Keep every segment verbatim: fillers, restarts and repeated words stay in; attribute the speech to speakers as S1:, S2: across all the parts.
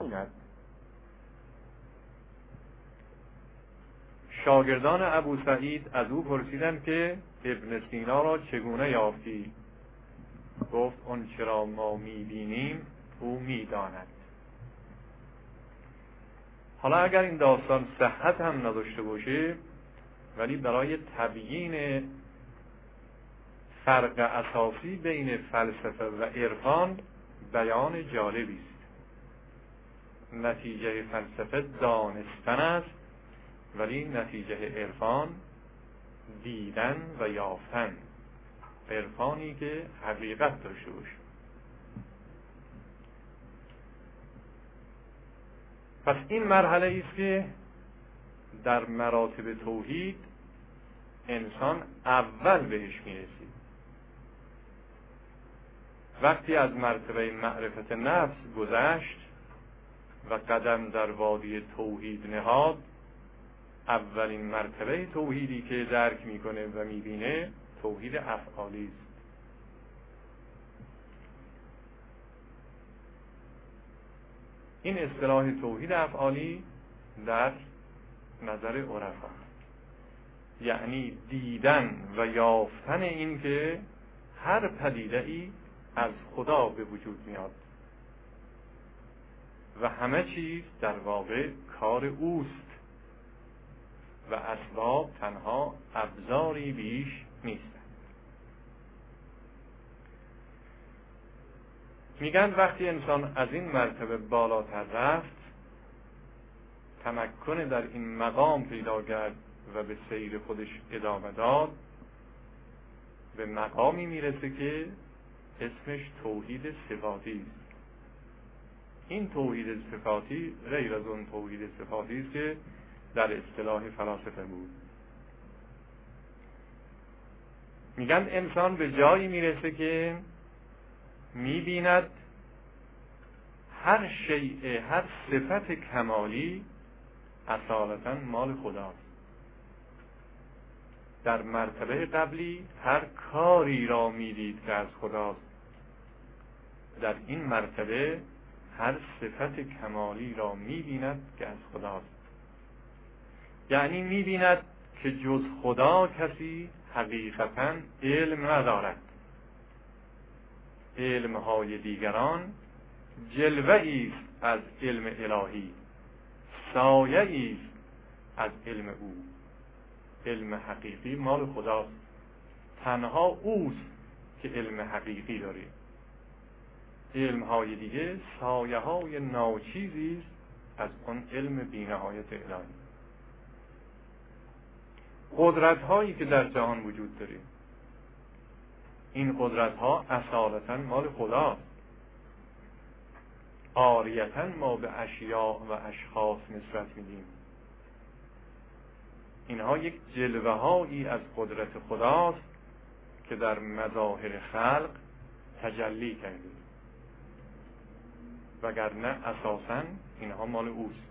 S1: بیند. شاگردان ابو سعید از او پرسیدند که ابن سینا را چگونه یافتی؟ گفت اون چرا ما میبینیم او میداند. حالا اگر این داستان صحت هم نداشته باشه، ولی برای تبیین فرق اساسی بین فلسفه و عرفان بیان جالبی است. نتیجه فلسفه دانستن است، ولی نتیجه عرفان دیدن و یافتن، عرفانی که حقیقت داشته باشه. پس این مرحله است که در مراتب توحید انسان اول بهش میرسید. وقتی از مرتبه معرفت نفس گذشت و قدم در وادی توحید نهاد، اولین مرتبه توحیدی که درک میکنه و میبینه توحید افعالی است. این اصطلاح توحید افعالی در نظر عرفا یعنی دیدن و یافتن این که هر پدیده ای از خدا به وجود میاد و همه چیز در واقع کار اوست و اسباب تنها ابزاری بیش نیستند. میگن وقتی انسان از این مرتبه بالاتر رفت، تمکن در این مقام پیدا کرد و به سیر خودش ادامه داد، به مقامی میرسه که اسمش توحید صفاتی است. این توحید صفاتی غیر از اون توحید صفاتی است که در اصطلاح فلاسفه بود. میگن انسان به جایی میرسه که میبیند هر شیء، هر صفت کمالی اصالتا مال خداست. در مرتبه قبلی هر کاری را میدید که از خداست. در این مرتبه هر صفت کمالی را میبیند که از خداست. یعنی میبیند که جز خدا کسی حقیقتا علم ندارد. علمهای دیگران جلوه‌ای است از علم الهی، سایه‌ای است از علم او. علم حقیقی مال خداست. تنها اوست که علم حقیقی داره. علمهای دیگه سایه‌های ناچیزی است از اون علم بی‌نهایت الهی. قدرت‌هایی که در جهان وجود داره، این قدرت‌ها اصالتاً مال خداست. عاریتاً ما به اشیاء و اشخاص نسبت میدیم. اینها یک جلوه‌هایی از قدرت خداست که در مظاهر خلق تجلی کرده، وگرنه اساساً اینها مال اوست.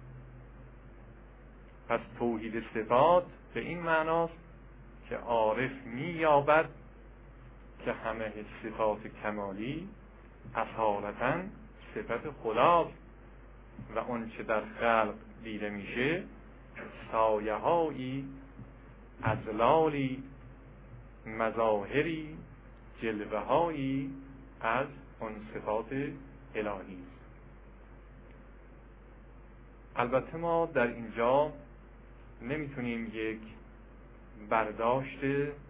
S1: پس توحید صفات به این معناست که عارف می‌یابد که همه صفات کمالی اصالتاً صفت خداست و اون چه در خلق دیده میشه سایه‌هایی، اضلالی، مظاهری، جلوه‌هایی از اون صفات الهی است. البته ما در اینجا نمیتونیم یک برداشت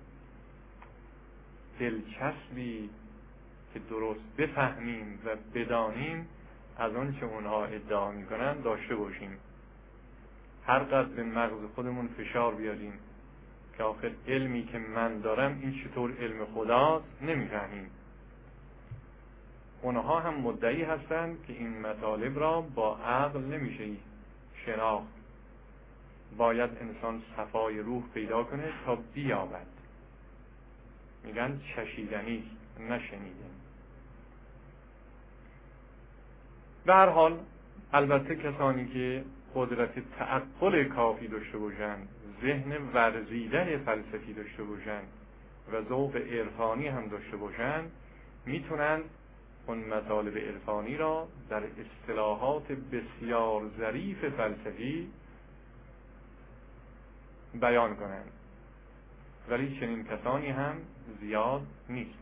S1: دلچسبی که درست بفهمیم و بدانیم از اون چه اونها ادعا میکنن داشته باشیم. هر قدر به مغز خودمون فشار بیاریم که آخر علمی که من دارم این چطور علم خداست نمیفهمیم. اونها هم مدعی هستند که این مطالب را با عقل نمیشه شناخت. باید انسان صفای روح پیدا کنه تا بیابد. میگن چشیدنی نشنیدن. به هر حال البته کسانی که قدرت تعقل کافی داشته باشند، ذهن ورزیده فلسفی داشته باشند و ذوق عرفانی هم داشته باشند، میتونند اون مطالب عرفانی را در اصطلاحات بسیار ظریف فلسفی بیان کنند، ولی چنین کسانی هم زیاد نیست.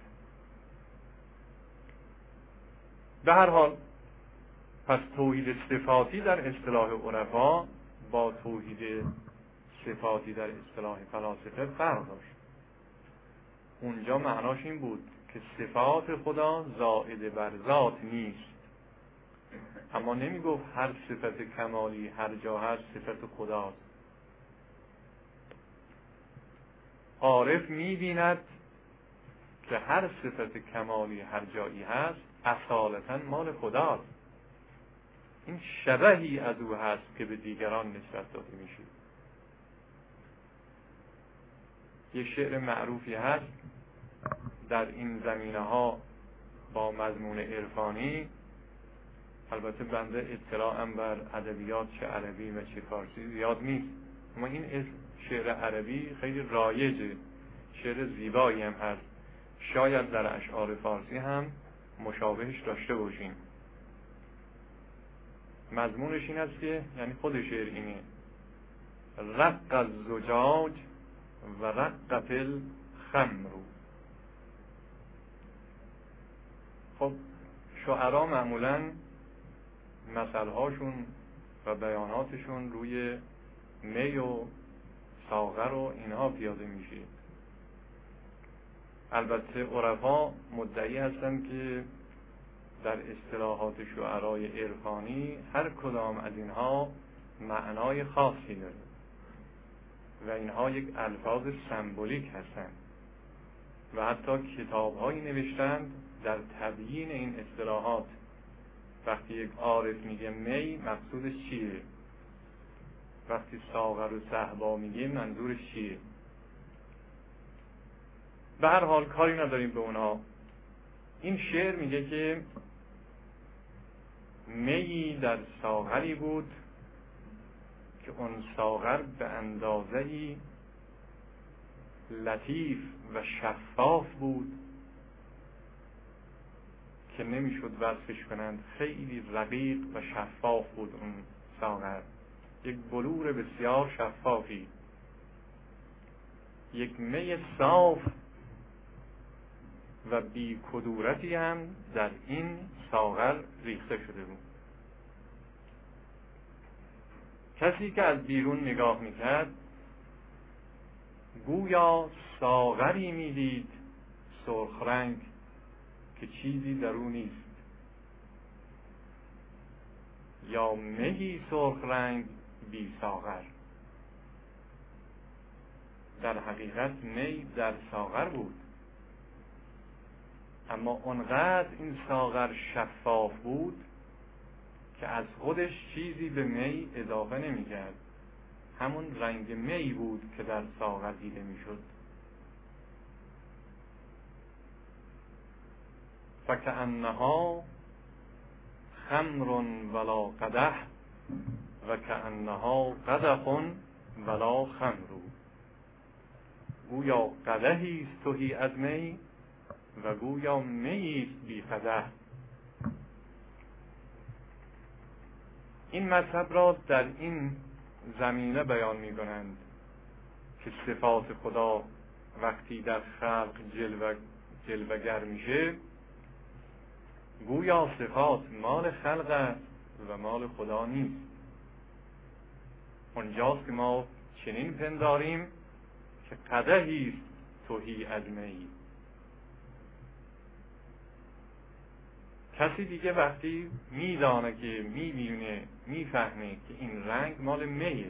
S1: به هر حال پس توحید صفاتی در اصطلاح عرفا با توحید صفاتی در اصطلاح فلاسفه فرق داشت. اونجا معناش این بود که صفات خدا زائد بر ذات نیست، اما نمی گفت هر صفت کمالی هر جا هست صفت خداست. عارف می بیند که هر صفت کمالی هر جایی هست اصالتا مال خداست، این شبهی از او هست که به دیگران نسبت داده میشه. یک شعر معروفی هست در این زمینه ها با مضمون عرفانی، البته بنده اطلاعم بر ادبیات چه عربی و چه فارسی زیاد نیست، اما این شعر عربی خیلی رایجه، شعر زیبایی هم هست، شاید در اشعار فارسی هم مشابهش داشته باشیم. مضمونش این است که یعنی خود شعر اینه: رق الزجاج و رقت الخمر. خب شعرا معمولا مثلهاشون و بیاناتشون روی می و ساغر و اینها پیاده میشه. البته عرفا مدعی هستند که در اصطلاحات شعرای عرفانی هر کدام از اینها معنای خاصی داره و اینها یک الفاظ سمبولیک هستند و حتی کتاب‌هایی نوشتند در تبیین این اصطلاحات. وقتی یک عارف میگه می مقصودش چیه، وقتی ساغر و صهبا میگه منظورش چیه. به هر حال کاری نداریم به اونها. این شعر میگه که میی در ساغری بود که اون ساغر به اندازه‌ای لطیف و شفاف بود که نمیشد وصفش کنند، خیلی رقیق و شفاف بود اون ساغر، یک بلور بسیار شفافی، یک می صاف و بی کدورتی هم در این ساغر ریخته شده بود. کسی که از بیرون نگاه میکرد گویا ساغری میدید سرخ رنگ که چیزی در او نیست، یا میی سرخ رنگ بی ساغر. در حقیقت می در ساغر بود، اما اونقدر این ساغر شفاف بود که از خودش چیزی به می اضافه نمی کرد، همون رنگ می بود که در ساغر دیده می شد. فکأنها خمر ولا قدح و کأنها قدح ولا خمر. گویا قدحی است تهی از می و گویا می است بی قدح. این مطلب را در این زمینه بیان می کنند که صفات خدا وقتی در خلق جلوه جلوگر میشه، گویا صفات مال خلق است و مال خدا نیست. اونجاست که ما چنین پنداریم که قدحی است تهی از می. کسی دیگه وقتی میدانه که میبینه میفهمه که این رنگ مال میه،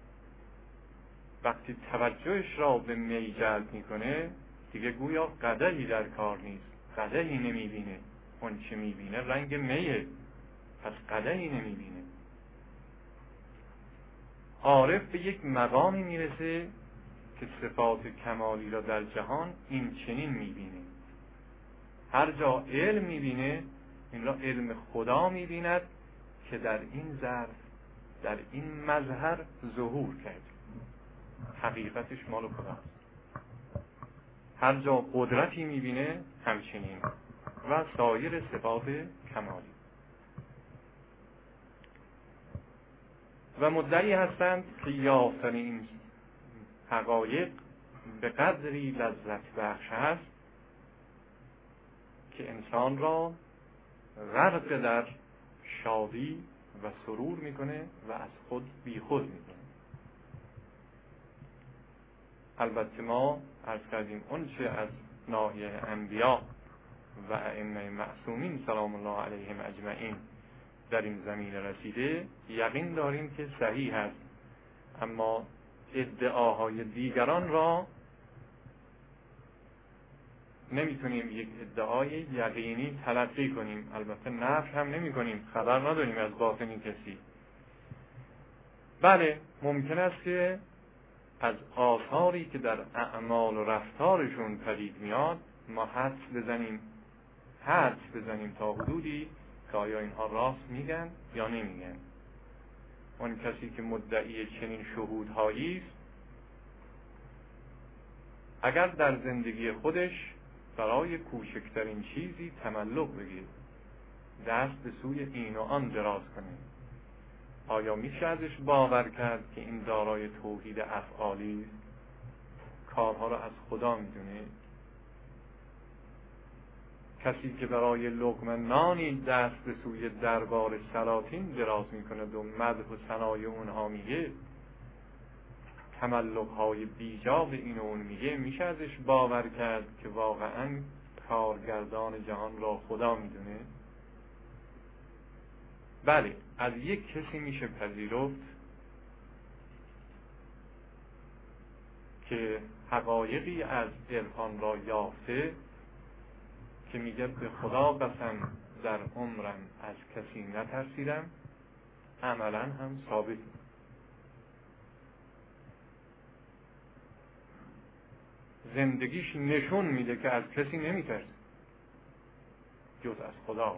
S1: وقتی توجهش را به می جلب میکنه دیگه گویا قدحی در کار نیست، قدحی نمیبینه، اون چه میبینه رنگ میه، پس قدحی نمیبینه. عارف به یک مقامی میرسه که صفات کمالی را در جهان این چنین میبینه. هر جا علم میبینه این را علم خدا میبیند که در این ظرف در این مظهر ظهور کرد، حقیقتش مال خداست. هر جا قدرتی میبینه همچنین، و سایر صفات کمالی. و مدعی هستند که یافتن این حقایق به قدری لذت بخش است که انسان را غرق در شادی و سرور میکنه و از خود بیخود میکنه. البته ما عرض کردیم اون چه از ناحیه انبیا و ائمه معصومین سلام الله علیهم اجمعین در این زمینه رسیده یقین داریم که صحیح است، اما ادعاهای دیگران را نمیتونیم یک ادعای یقینی تلقی کنیم. البته نفی هم نمی کنیم، خبر نداریم از باطن کسی. بله ممکن است که از آثاری که در اعمال و رفتارشون پدید میاد ما حدس بزنیم حدس بزنیم تا حدودی که آیا اینها راست میگن یا نمیگن. اون کسی که مدعی چنین شهودهایی است اگر در زندگی خودش برای کوچکترین چیزی تملق بگیر، دست به سوی این و آن دراز کنه، آیا میشه ازش باور کرد که این دارای توحید افعالی است؟ کارها را از خدا میدونه؟ کسی که برای لقمه نانی دست به سوی دربار سلاطین دراز میکنه و مدح و ثنای اونها میگه، تملق‌های بیجا به این و اون میگه، میشه ازش باور کرد که واقعاً کارگردان جهان را خدا میدونه؟ بله، از یک کسی میشه پذیرفت که حقایقی از عرفان را یافته که میگه به خدا قسم در عمرم از کسی نترسیدم، عملاً هم ثابت. زندگیش نشون میده که از کسی نمیترسه جز از خدا.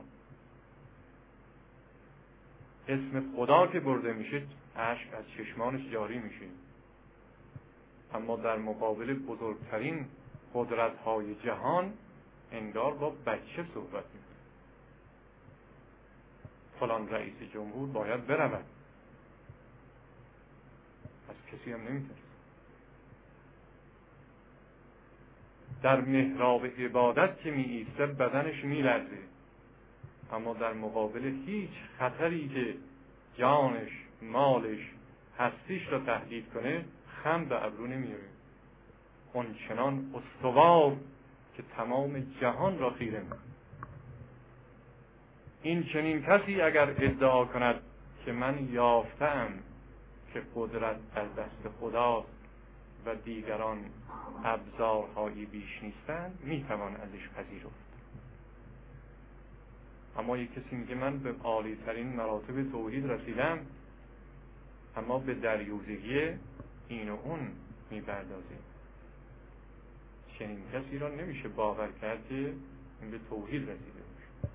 S1: اسم خدا که برده میشه اشک از چشمانش جاری میشه، اما در مقابل بزرگترین قدرت‌های جهان انگار با بچه صحبت میکنه. فلان رئیس جمهور باید برود، از کسی هم نمیترسه. در محراب عبادت که می ایسته بدنش می لرزه، اما در مقابل هیچ خطری که جانش، مالش، هستیش را تهدید کنه خم به ابرو نمیاره. اون چنان استوار که تمام جهان را خیره میکنه. این چنین کسی اگر ادعا کند که من یافتم که قدرت در دست خداست و دیگران ابزارهایی بیش نیستند، میتوان ازش پذیرفت. اما یک کسی میگه من به عالی ترین مراتب توحید رسیدم، اما به دریوزگی این و اون میپردازه، چنین کسی را نمیشه باور کرد که این به توحید رسیده باشه.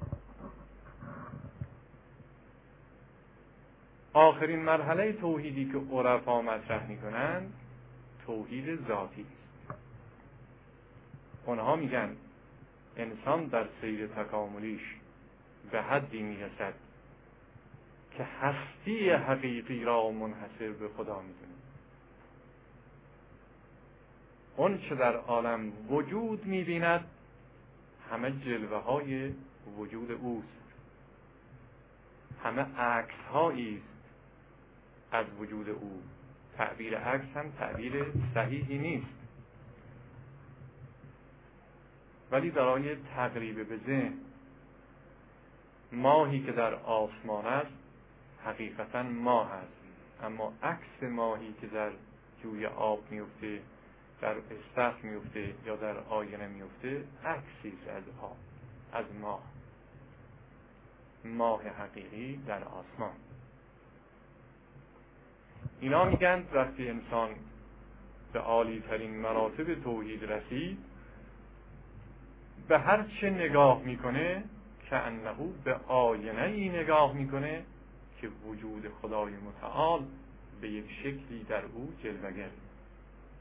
S1: آخرین مرحله توحیدی که عرفا مطرح میکنند توحید ذاتی است. اونها میگن انسان در سیر تکاملیش به حدی میرسد که هستی حقیقی را منحصر به خدا میدونه. اون چه در عالم وجود میبیند همه جلوه های وجود اوست، همه عکس هایی است از وجود او. تعبیر عکس هم تعبیر صحیحی نیست، ولی برای تقریب به ذهن، ماهی که در آسمان است حقیقتا ماه است، اما عکس ماهی که در جوی آب میفته، در استخر میفته یا در آینه میفته عکسی از آب، از ماه. ماه حقیقی در آسمان. اینا میگن وقتی انسان به عالی ترین مراتب توحید رسید، به هر چه نگاه میکنه کأنه به آینه ای نگاه میکنه که وجود خدای متعال به یک شکلی در او جلوه‌گر.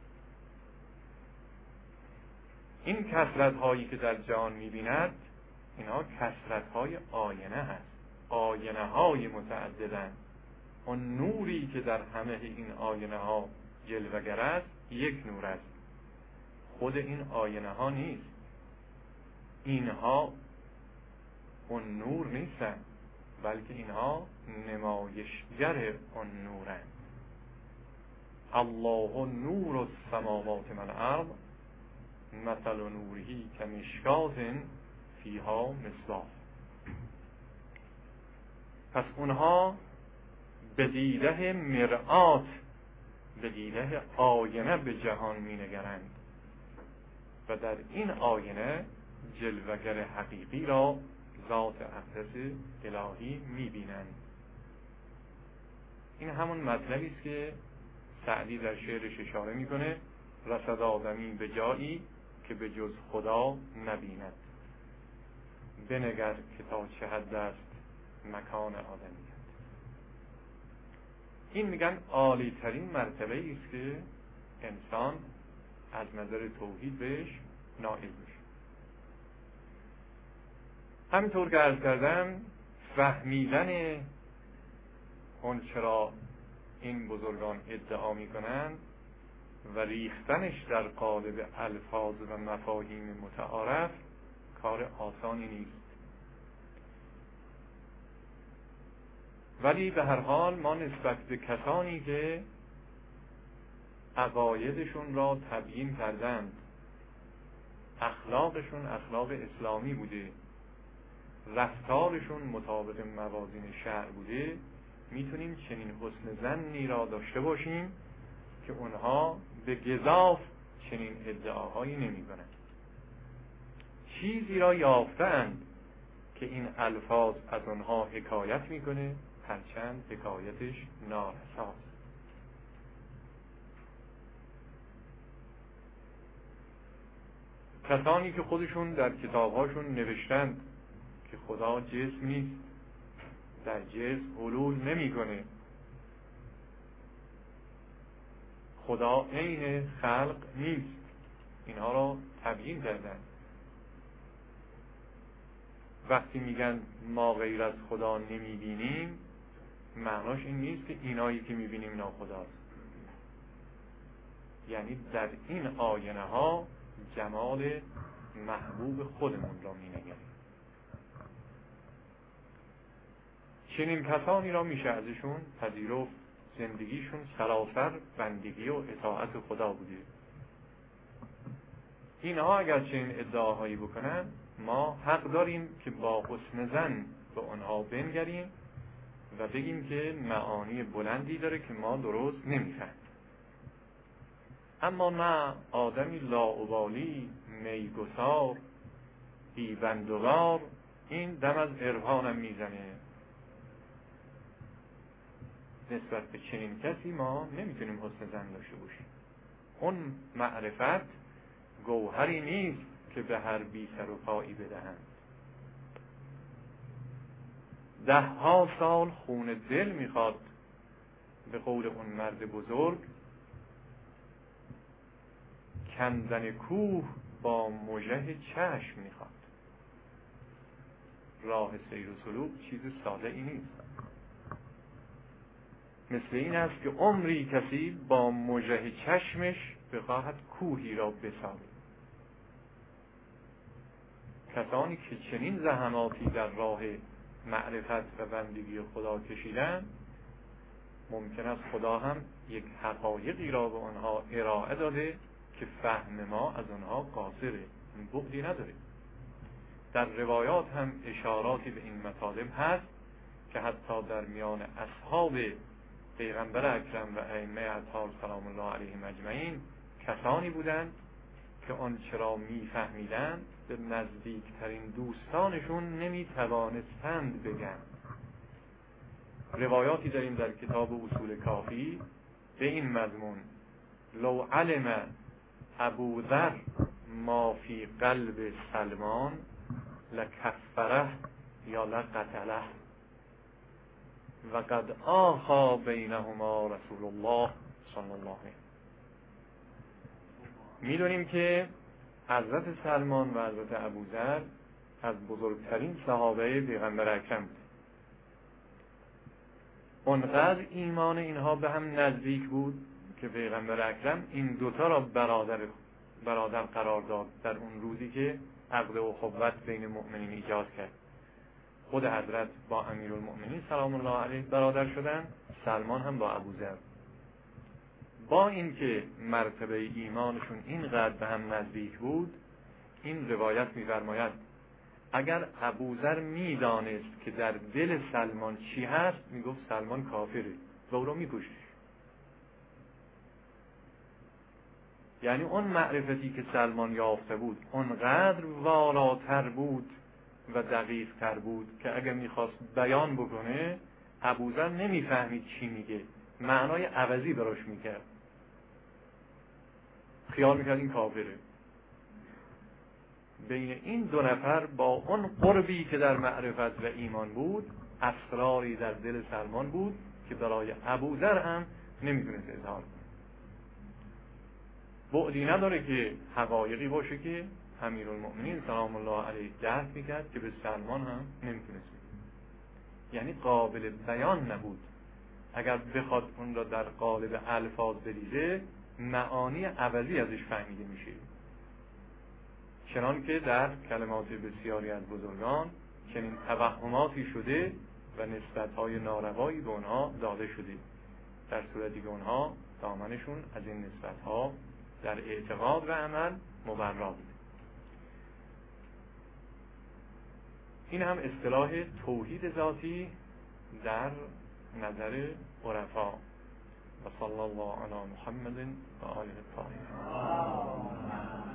S1: این کثرت هایی که در جهان میبیند اینها کثرت های آینه هست، آینه های متعددن. اون نوری که در همه این آینه ها جلوگر است یک نور است، خود این آینه ها نیست. اینها اون نور نیستن، بلکه اینها نمایشگر اون نورند. الله نور السماوات والارض مثل نوره کمشکاة فیها مصباح. پس اونها به دیده مرآت، به دیده آینه به جهان می نگرند و در این آینه جلوگر حقیقی را ذات اقدس الهی می بینند. این همون مطلبی است که سعدی در شعرش اشاره میکنه: رسد آدمی به جایی که به جز خدا نبیند، بنگر که تا چه حد است مکان آدمیت. این میگن عالی ترین مرتبه است که انسان از نظر توحید بهش نائل میشه. همینطور که عرض کردم، فهمیدن اون چرا این بزرگان ادعا میکنند و ریختنش در قالب الفاظ و مفاهیم متعارف کار آسانی نیست. ولی به هر حال ما نسبت به کسانی که عقایدشون را تبیین کردند، اخلاقشون اخلاق اسلامی بوده، رفتارشون مطابق موازین شرع بوده، میتونیم چنین حسن ظنی را داشته باشیم که اونها به گزاف چنین ادعاهایی نمی‌کنند. چیزی را یافتند که این الفاظ از اونها حکایت میکنه، هرچند حکایتش نارساست. کسانی که خودشون در کتابهاشون نوشتند که خدا جسم نیست، در جسم حلول نمیکنه، خدا عین خلق نیست، اینها را تبیین کردن. وقتی میگن ما غیر از خدا نمیبینیم، معناش این نیست که اینایی که میبینیم ناخداست. یعنی در این آینه ها جمال محبوب خودمون را مینگریم. چنین کسانی را میشه ازشون پذیرفت زندگیشون سراسر بندگی و اطاعت خدا بوده. اینها اگر چنین ادعاهایی بکنن، ما حق داریم که با حسن ظن به آنها بنگریم و بگیم که معانی بلندی داره که ما درست نمیفهمیم. اما نه، آدمی لاابالی، میگسار، بیبندوار، این دم از عرفانم میزنه. نسبت به چنین کسی ما نمیتونیم حسن ظن داشته باشیم. اون معرفت گوهری نیست که به هر بی سر و پایی بدهند. ده ها سال خون دل میخواد، به قول اون مرد بزرگ، کندن کوه با مژه چشم میخواد. راه سیر و سلوک چیز ساده ای نیست. مثل این است که عمری کسی با مژه چشمش بخواهد کوهی را بسازد. کسانی که چنین زحماتی در راه معرفت و بندگی خدا کشیدن، ممکن است خدا هم یک حقایقی را به آنها ارائه داده که فهم ما از آنها قاصره، بعدی نداره. در روایات هم اشاراتی به این مطالب هست که حتی در میان اصحاب پیغمبر اکرم و ائمه اطهار سلام الله علیهم اجمعین کسانی بودند که آن چرا میفهمیدند به نزدیکترین دوستانشون نمیتوانستند بگن. روایاتی داریم در کتاب اصول کافی به این مضمون: لو علم ابو ذر ما فی قلب سلمان لکفره یا لقتله و قد آخا بینهما رسول الله صلی الله علیه. میدونیم که حضرت سلمان و حضرت ابوذر از بزرگترین صحابه پیغمبر اکرم بود. اونقدر ایمان اینها به هم نزدیک بود که پیغمبر اکرم این دوتا را برادر برادر قرار داد در اون روزی که عقد و اخوت بین مؤمنین ایجاد کرد. خود حضرت با امیرالمؤمنین سلام الله علیه برادر شدن، سلمان هم با ابوذر. با اینکه مرتبه ایمانشون اینقدر به هم نزدیک بود، این روایت می‌فرماید اگر ابوذر میدانست که در دل سلمان چی هست، میگفت سلمان کافره و او رو میکشت. یعنی اون معرفتی که سلمان یافته بود اونقدر والاتر بود و دقیق تر بود که اگر میخواست بیان بکنه ابوذر نمیفهمید چی میگه، معنای عوضی براش میکرد، خیال میکرد این کافره. بین این دو نفر با اون قربی که در معرفت و ایمان بود، اسراری در دل سلمان بود که برای ابوذر هم نمیتونست اظهار کنه. بعدی نداره که حقایقی باشه که امیرالمؤمنین سلام الله علیه درک میکرد که به سلمان هم نمیتونست بگه، یعنی قابل بیان نبود. اگر بخواد اون را در قالب الفاظ بریزه، معانی عوضی ازش فهمیده میشه، چنان که در کلمات بسیاری از بزرگان چنین توهماتی شده و نسبت‌های ناروایی به اونها داده شده، در صورتی که اونها دامنشون از این نسبت‌ها در اعتقاد و عمل مبرا بوده. این هم اصطلاح توحید ذاتی در نظر عرفا. و صلی الله علی محمد و آله الطاهرین.